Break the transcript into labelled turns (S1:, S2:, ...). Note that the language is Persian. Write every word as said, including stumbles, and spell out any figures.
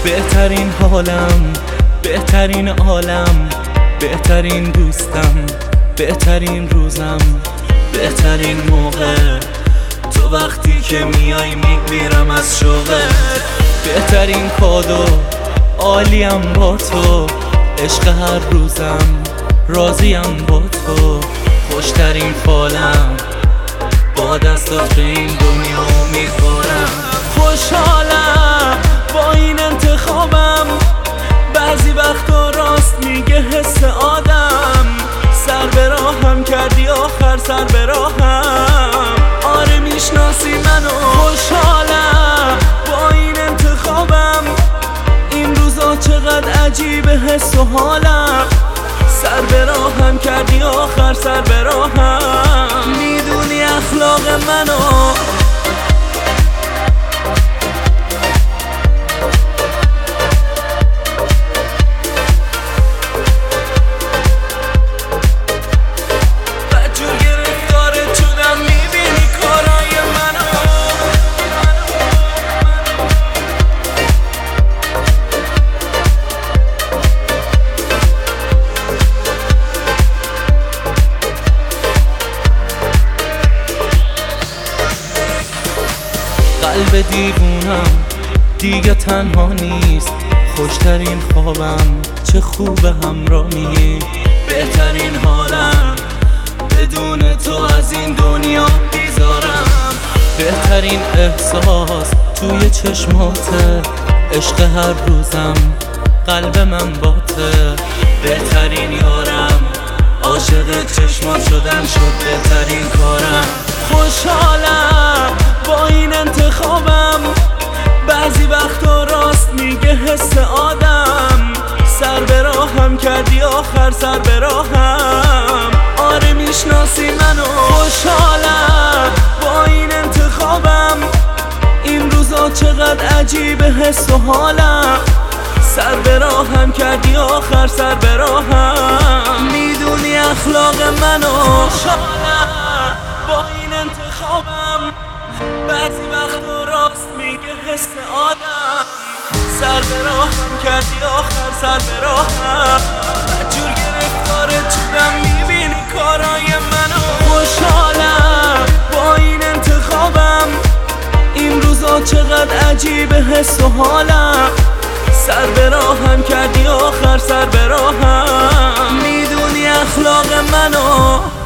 S1: بهترین حالم، بهترین عالم، بهترین دوستم، بهترین روزم، بهترین موقع تو وقتی که میای میمیرم از شوقت. بهترین کادو عالیم با تو، عشق هر روزم راضیم با تو. خوشترین فالم با دستات به این دنیا امیدوارم. خوشحالم با این انتخابم، بعضی وقتا راست میگه حس آدم. سر به راهم کردی آخر سر به راهم، آره میشناسی منو. خوشحالم با این انتخابم، این روزا چقدر عجیبه حس و حالم. سر به راهم کردی آخر سر به راهم، میدونی اخلاق منو. قلب دیوونم دیگه تنها نیست، خوشترین خوابم چه خوب همراهی. بهترین حالم بدون تو از این دنیا بیزارم. بهترین احساس توی چشماته، عشق هر روزم قلب من باته. بهترین یارم عاشق چشمات شدن شد بهترین کارم. خوشحالم با این انتخابم، بعضی وقتا راست میگه حس آدم. سر به راهم کردی آخر سر به راهم، آره میشناسی منو. خوشحالم با این انتخابم، این روزا چقدر عجیبه حس و حالم. سر به راهم کردی آخر سر به راهم، میدونی اخلاق منو. خوشحالم با این انتخابم، بعضی وقتا راست میگه حس آدم. سر به راهم کردی آخر سر به راهم، مجبور گرفتارت شدم میبینی کارای منو. خوشحالم با این انتخابم، این روزا چقدر عجیبه حس و حالم. سر به راهم کردی آخر سر به راهم، میدونی اخلاق منو.